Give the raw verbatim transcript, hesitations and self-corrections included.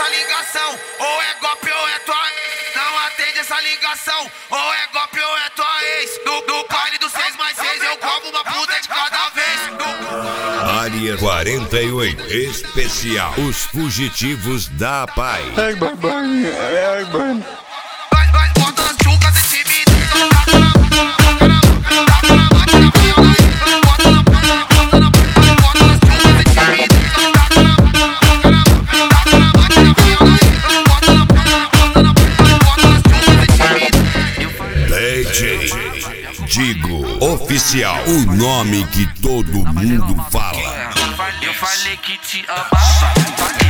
essa ligação, ou é golpe ou é tua ex. Não atende essa ligação, ou é golpe ou é tua ex. No, no baile do seis mais seis eu como uma puta de cada vez. No... Área quarenta e oito Especial, os fugitivos da paz. Ai, babai, ai, mano. Vai, vai, bota nas chucas desse menino. D J Digo Oficial, o nome que todo mundo fala. Eu falei que te amava.